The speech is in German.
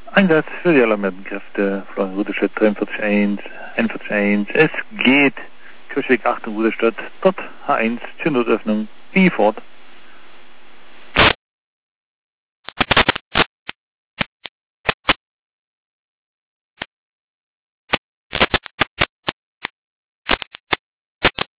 Einsatz für die alarmierten Kräfte, Florian Rudestedt 43.1, 41.1. Es geht, Kirchweg 8 in Rudestedt, dort H1, Türnotöffnung, wie fort.